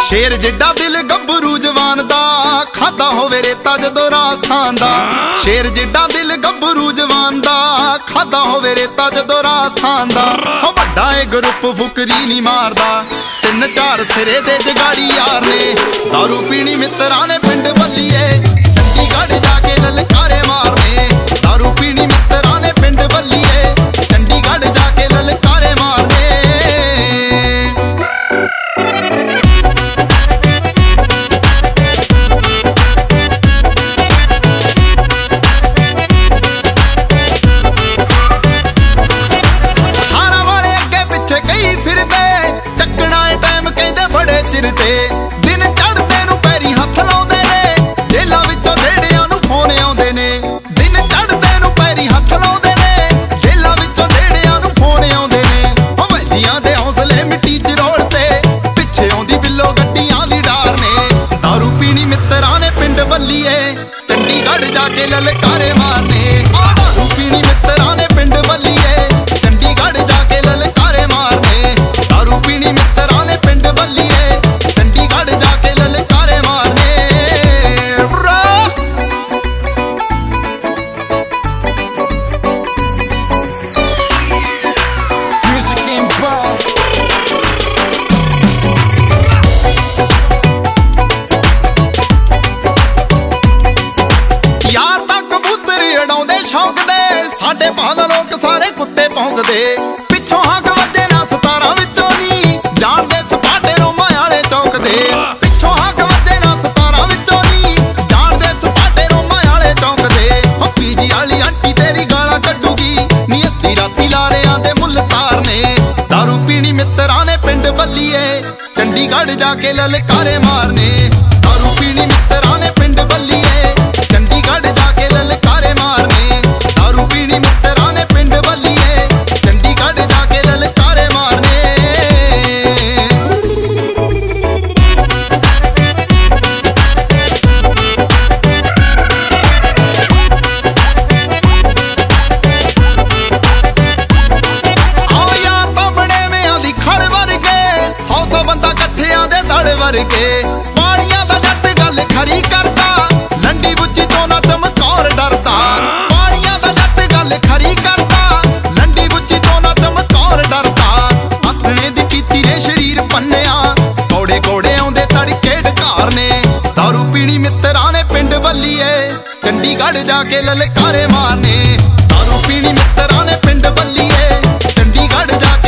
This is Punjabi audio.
ਸ਼ੇਰ ਜਿੱਡਾ ਦਿਲ ਗੱਭਰੂ ਜਵਾਨ ਦਾ, ਖਾਦਾ ਹੋਵੇ ਰੇਤਾ ਜਦੋਂ ਰਾਜਸਥਾਨ ਦਾ। ਸ਼ੇਰ ਜਿੱਡਾ ਦਿਲ ਗੱਭਰੂ ਜਵਾਨ ਦਾ, ਖਾਦਾ ਹੋਵੇ ਰੇਤਾ ਜਦੋਂ ਰਾਜਸਥਾਨ ਦਾ। ਹੋ ਵੱਡਾ ਏ ਗਰੁੱਪ ਫੁਕਰੀ ਨਹੀਂ ਮਾਰਦਾ, 3-4 ਸਿਰੇ ਦੇ ਜਗਾੜੀ ਯਾਰ ਨੇ। ਦਾਰੂ ਪੀਣੀ ਮਿੱਤਰਾਂ ਨੇ ਪਿੰਡ ਬੱਲੀਏ, ਚੰਡੀਗੜ੍ਹ ਜਾ ਕੇ ਲਲਕਾਰੇ ਮਾਰਨੇ। ਦਾਰੂ ਪੀਣੀ ਮਿੱਤਰਾਂ ਨੇ ਪਿੰਡ ਬੱਲੀਏ, ਚੰਡੀਗੜ੍ਹ ਜਾ ਕੇ ਲਲਕਾਰੇ ਮਾਰਨੇ। ਦਿਨ ਚੜ੍ਹਦੇ ਨੂੰ ਪੈਰੀ ਹੱਥ ਲਾਉਂਦੇ ਨੇ, ਜੇਲਾਂ ਵਿੱਚੋਂ ਢੇੜਿਆਂ ਨੂੰ ਫੋਨ ਆਉਂਦੇ ਨੇ। ਦਿਨ ਚੜ੍ਹਦੇ ਨੂੰ ਪੈਰੀ ਹੱਥ ਲਾਉਂਦੇ ਨੇ, ਜੇਲਾਂ ਵਿੱਚੋਂ ਢੇੜਿਆਂ ਨੂੰ ਫੋਨ ਆਉਂਦੇ ਨੇ। ਹਵੈਲੀਆਂ ਦੇ ਹੌਸਲੇ ਮਿੱਟੀ 'ਚ ਰੋੜਤੇ, ਪਿੱਛੇ ਆਉਂਦੀ ਬਿੱਲੋ ਗੱਡੀਆਂ ਦੀ ਡਾਰ ਨੇ। ਦਾਰੂ ਪੀਣੀ ਮਿੱਤਰਾਂ ਨੇ ਪਿੰਡ ਬੱਲੀਏ, ਚੰਡੀਗੜ੍ਹ ਜਾ ਕੇ ਲਲਕਾਰੇ ਮਾਰਨੇ। ਦਾਰੂ ਪੀਣੀ ਮਿੱਤਰਾਂ ਨੇ ਪਿੰਡ ਬੱਲੀਏ, ਚੰਡੀਗੜ੍ਹ ਜਾ ਕੇ ਲਲਕਾਰੇ ਮਾਰਨੇ। ਦਾਰੂ ਪੀਣੀ ਮਿੱਤਰਾਂ ਨੇ ਪਿੰਡ ਬੱਲੀਏ, ਚੰਡੀਗੜ੍ਹ ਜਾ ਕੇ ਲਲਕਾਰੇ ਮਾਰਨੇ। ਯਾਰ ਤਾਂ ਕਬੂਤਰ ਉਡਾਉਂਦੇ ਸ਼ੌਂਕ ਦੇ, ਸਾਡੇ ਭਾਗ ਲੋਕ ਸਾਰੇ ਕੁੱਤੇ ਭੌਂਕਦੇ। ਪਿੱਛੋਂ ਹੱਕ ਵੱਜੇ ਨਾ 17 ਵਿੱਚੋਂ ਨੀ, ਜਾਣਦੇ ਸਪਾਟੇ ਰੋਮਾਂ ਵਾਲੇ ਚੌਕ ਦੇ। ਪਿੱਛੋਂ ਹੱਕ ਵੱਜੇ ਨਾ 17 ਵਿੱਚੋਂ ਨੀ, ਜਾਣਦੇ ਸਪਾਟੇ ਰੋਮਾਂ ਵਾਲੇ ਚੌਕ ਦੇ। ਹੋ ਪੀਜੀ ਵਾਲੀ ਆਂਟੀ ਤੇਰੀ ਗਾਲਾਂ ਕੱਢੂਗੀ, ਨੀ ਅੱਧੀ ਰਾਤੀ ਲਾਰਿਆਂ ਦੇ ਮੁੱਲ ਤਾਰਨੇ। ਦਾਰੂ ਪੀਣੀ ਮਿੱਤਰਾਂ ਨੇ ਪਿੰਡ ਬੱਲੀਏ, ਚੰਡੀਗੜ੍ਹ ਜਾ ਕੇ ਲਲਕਾਰੇ ਮਾਰਨੇ। ਦਾਰੂ ਪੀਣੀ ਮਿੱਤਰਾਂ ਨੇ ਪਿੰਡ ਬੱਲੀਏ, ਚੰਡੀਗੜ੍ਹ ਜਾ ਕੇ ਲਲਕਾਰੇ ਮਾਰਨੇ। ਦਾਰੂ ਪੀਣੀ ਮਿੱਤਰਾਂ ਨੇ ਪਿੰਡ ਬੱਲੀਏ, ਚੰਡੀਗੜ੍ਹ ਜਾ ਕੇ ਲਲਕਾਰੇ ਮਾਰਨੇ। ਆਓ ਯਾਰ ਤਾਂ ਬਣੇਵਿਆਂ ਦੀ ਖੜ ਵਰਗੇ, 100 ਬੰਦਾ ਇਕੱਠਿਆਂ ਦੇ ਦਲ ਵਰਗੇ। ਪਾਣੀਆਂ ਦਾ ਜੱਟ ਗੱਲ ਖਰੀ ਕਰਦਾ, ਲੰਡੀ ਬੁੱਚੀ ਤੋਂ ਨਾ ਚਮਕੌਰ ਡਰਦਾ। ਪਾਣੀਆਂ ਦਾ ਜੱਟ ਗੱਲ ਖਰੀ ਕਰਦਾ, ਲੰਡੀ ਬੁੱਚੀ ਤੋਂ ਨਾ ਚਮਕੌਰ ਡਰਦਾ। ਆਥਣੇ ਦੀ ਪੀਤੀ ਨੇ ਸਰੀਰ ਪੰਨਿਆ, ਕੋੜੇ ਕੋੜੇ ਆਉਂਦੇ ਤੜਕੇ ਢਕਾਰ ਨੇ। ਦਾਰੂ ਪੀਣੀ ਮਿੱਤਰਾਂ ਨੇ ਪਿੰਡ ਬੱਲੀਏ, ਚੰਡੀਗੜ੍ਹ ਜਾ ਕੇ ਲਲਕਾਰੇ ਮਾਰਨੇ। ਦਾਰੂ ਪੀਣੀ ਮਿੱਤਰਾਂ ਨੇ ਪਿੰਡ ਬੱਲੀਏ, ਚੰਡੀਗੜ੍ਹ ਜਾ